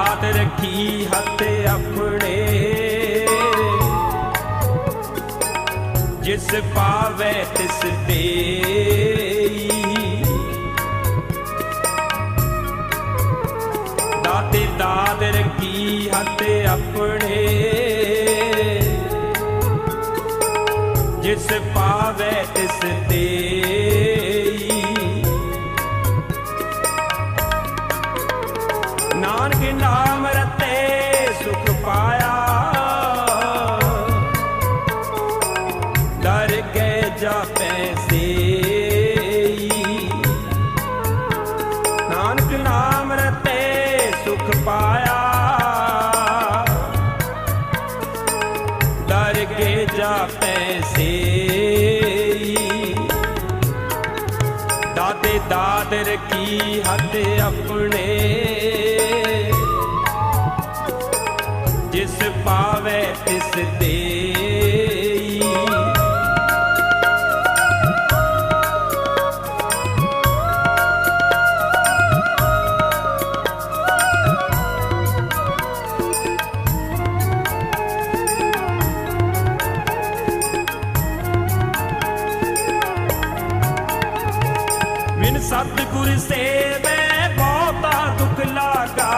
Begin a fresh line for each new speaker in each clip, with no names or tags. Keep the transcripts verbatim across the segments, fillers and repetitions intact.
दाद रखी हथ अपने, जिस पावे तिस देई। दाते दाद रखी हथ अपने, जिस पावे तिस देई। नानक नाम रते सुख पाया, दर के जापै सेई। नानक नाम रते सुख पाया, दर के जापै सेई। दाते दाद रखी हथ अपने, जिस पावे तिस देई। बिन सतगुर सेवे बहुता दुख लागा,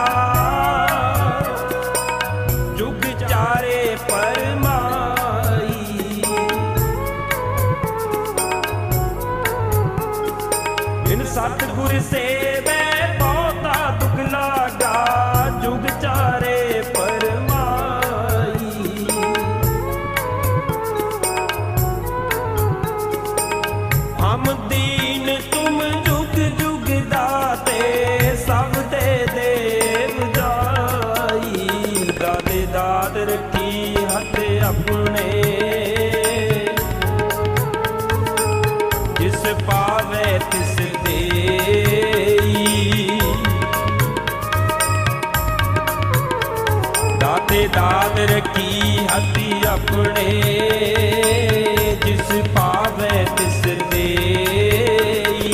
जुग चारे परमाई। बिन सतगुर सेवे बहुता दुख लागा, जुग चारे परमाई। हम दीन तुम जुग जुग दाते, सब दे देव दाई। दाते दाद रखी हथ अपने, जिस पावे तिस देई। दाते दाद रखी हथ अपने, जिस पावे तिस देई।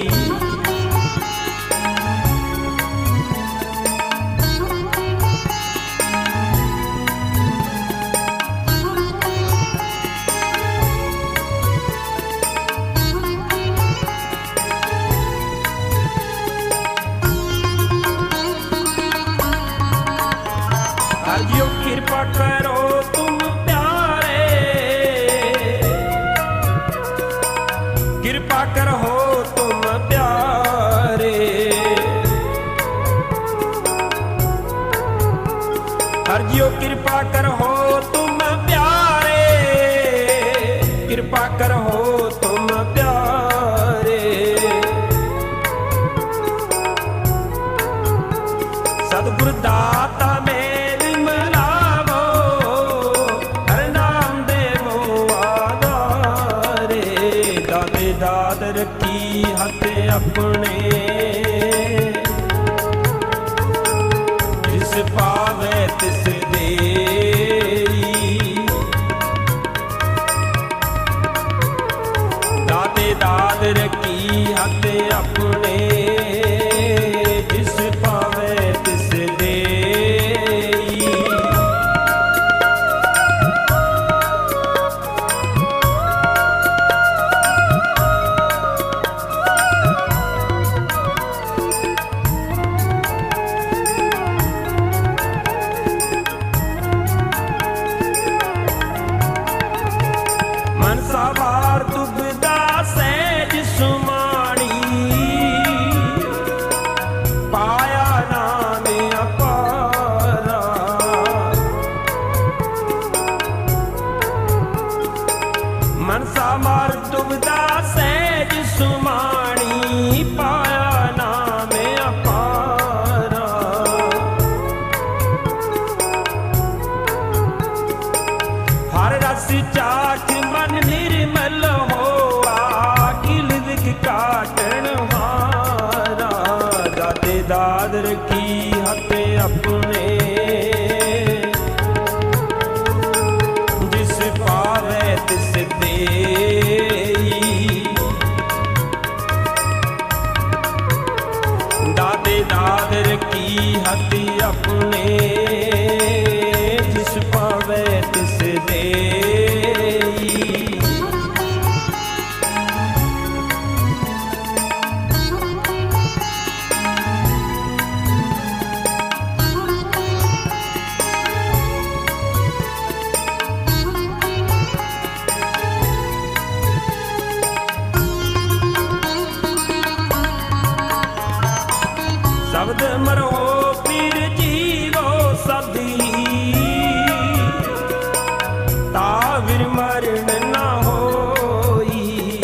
हरियो कृपा करो तुम प्यारे, कृपा करो तुम प्यारे। हरियो कृपा करो तुम प्यारे, कृपा करो तुम प्यारे। सतगुर दाता में दाद रखी हथ अपने, जिस पावे तिस देई। दाते दाद रखी हथ अपने, जिस पावे तिस देई। सवार दुबदा सहज सुमानी, पाया नाम अपारा। मनसा मार दुबदा सहज सुमानी, पाया नाम अपारा। हर रस चाख मन निर्मल होआ, किल विख काटन हारा। दाते दाद रखी हथ अपने, जिस पावे तिस देई। दाते दाद रखी हथ अपने, जिस पावे तिस देई। शब्द मरो पीर जीवो सदी, ताविर मरण न होई।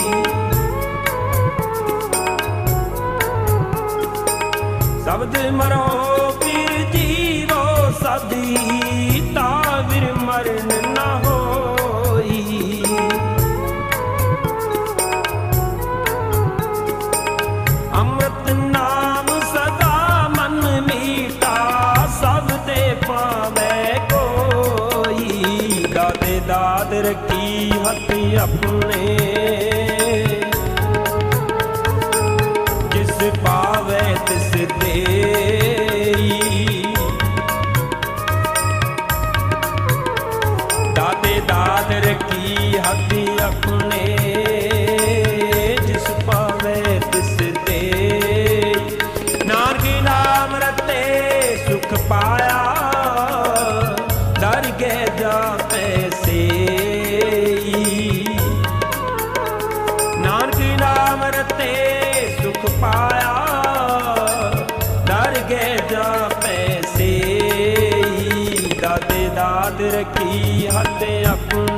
शब्द मरो पीर जीवो सदी, ताविर मरण न होई। अमृत नाम सदा मीठा, सब ते पावे कोई। दाते दाद रखी हथ अपने, जिस पावे तिस देई। दाते दाद रखी हथ अपने, जिस पावे तिस देई। नानक नाम रते सुख पाया, दर गए जाते से। नानक नाम रते सुख पाया, दर गए जाते से। दाते दाद रखी हथ अपने,